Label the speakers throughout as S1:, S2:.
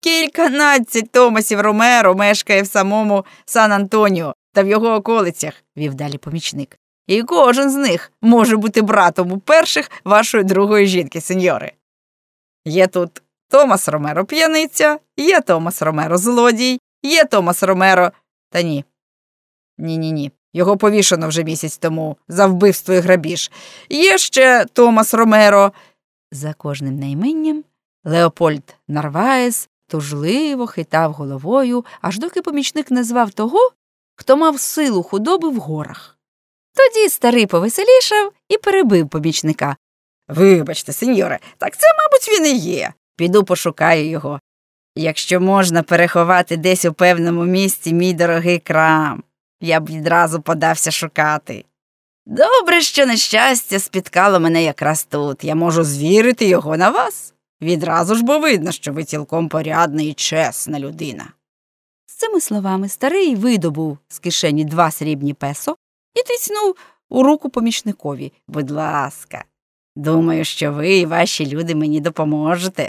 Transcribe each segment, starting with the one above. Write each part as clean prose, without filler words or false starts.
S1: Кільканадцять Томасів Ромеро мешкає в самому Сан-Антоніо та в його околицях, вів далі помічник. І кожен з них може бути братом у перших вашої другої жінки, сеньори. Є тут Томас Ромеро п'яниця, є Томас Ромеро злодій, є Томас Ромеро... Та ні. Ні. Його повішано вже місяць тому за вбивство і грабіж. Є ще Томас Ромеро. За кожним найменням Леопольд Нарваєс тужливо хитав головою, аж доки помічник назвав того, хто мав силу худоби в горах. Тоді старий повеселішав і перебив помічника. Вибачте, сеньоре, так це, мабуть, він і є. Піду пошукаю його. Якщо можна переховати десь у певному місці мій дорогий крам, я б відразу подався шукати. Добре, що нещастя спіткало мене якраз тут. Я можу звірити його на вас. Відразу ж бо видно, що ви цілком порядна і чесна людина. З цими словами старий видобув з кишені 2 срібні песо і тицнув у руку помічникові. Будь ласка, думаю, що ви і ваші люди мені допоможете.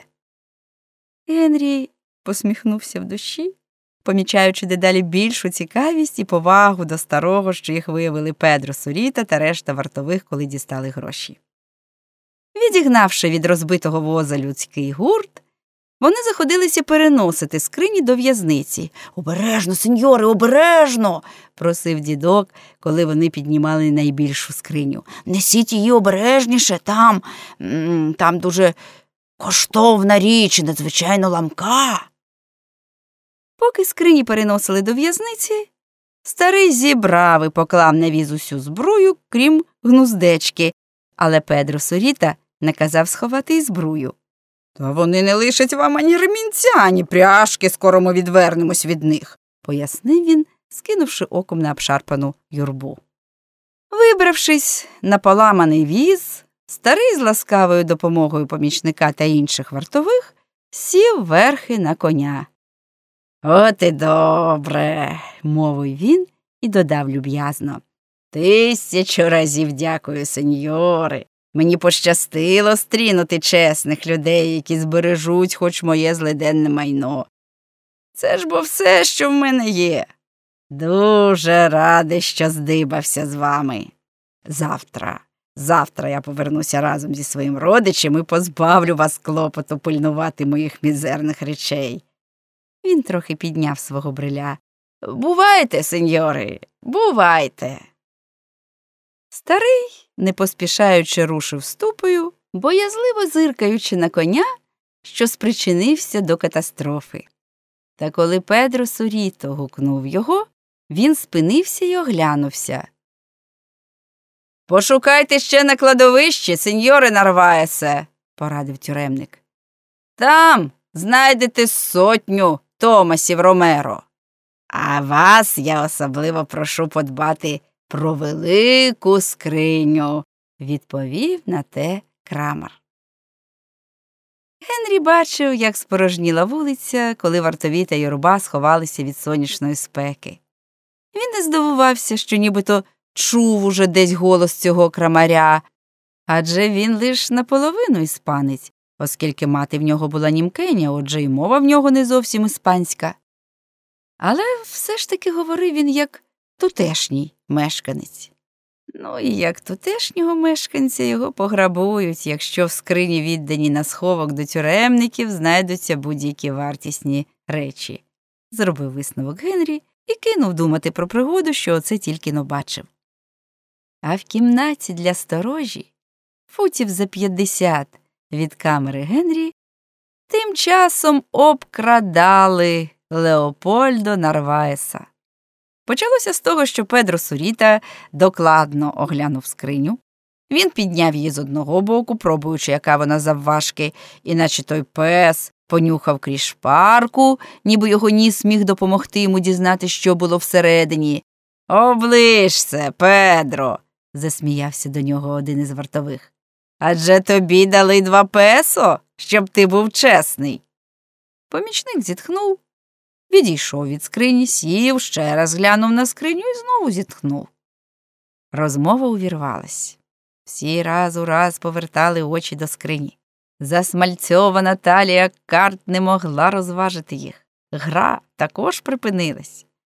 S1: Генрі посміхнувся в душі, помічаючи дедалі більшу цікавість і повагу до старого, що їх виявили Педро Суріта та решта вартових, коли дістали гроші. Відігнавши від розбитого воза людський гурт, вони заходилися переносити скрині до в'язниці. «Обережно, сеньори, обережно!» – просив дідок, коли вони піднімали найбільшу скриню. «Несіть її обережніше, там дуже коштовна річ, надзвичайно ламка». Поки скрині переносили до в'язниці, старий зібрав і поклав на віз усю збрую, крім гнуздечки, але Педро Суріта наказав сховати і збрую. «Та вони не лишать вам ані ремінця, ані пряжки, скоро ми відвернемось від них», – пояснив він, скинувши оком на обшарпану юрбу. Вибравшись на поламаний віз, старий з ласкавою допомогою помічника та інших вартових сів верхи на коня. «От і добре», – мовив він і додав люб'язно. «1000 разів дякую, сеньори. Мені пощастило стрінути чесних людей, які збережуть хоч моє злиденне майно. Це ж бо все, що в мене є. Дуже радий, що здибався з вами. Завтра я повернуся разом зі своїм родичем і позбавлю вас клопоту пильнувати моїх мізерних речей». Він трохи підняв свого бриля. «Бувайте, сеньори, бувайте». Старий, не поспішаючи, рушив ступою, боязливо зиркаючи на коня, що спричинився до катастрофи. Та коли Педро Суріто гукнув його, він спинився й оглянувся. «Пошукайте ще на кладовищі, сеньоре Нарваєсе», – порадив тюремник. «Там знайдете 100 Томасів Ромеро. А вас я особливо прошу подбати про велику скриню», – відповів на те Крамар. Генрі бачив, як спорожніла вулиця, коли вартові та юрба сховалися від сонячної спеки. Він не здивувався, що нібито чув уже десь голос цього крамаря, адже він лиш наполовину іспанець, оскільки мати в нього була німкеня, отже й мова в нього не зовсім іспанська. Але все ж таки говорив він як тутешній мешканець. Ну і як тутешнього мешканця його пограбують, якщо в скрині, віддані на сховок до тюремників, знайдуться будь-які вартісні речі. Зробив висновок Генрі і кинув думати про пригоду, що оце тільки-но бачив. А в кімнаті для сторожі, футів за 50 від камери Генрі, тим часом обкрадали Леопольдо Нарваєса. Почалося з того, що Педро Суріта докладно оглянув скриню. Він підняв її з одного боку, пробуючи, яка вона завважки, іначе той пес понюхав крізь шпарку, ніби його ніс міг допомогти йому дізнати, що було всередині. «Оближся, Педро!» – засміявся до нього один із вартових. «Адже тобі дали 2 песо, щоб ти був чесний». Помічник зітхнув, відійшов від скрині, сів, ще раз глянув на скриню і знову зітхнув. Розмова увірвалась. Всі раз у раз повертали очі до скрині. Засмальцьована талія карт не могла розважити їх. Гра також припинилась.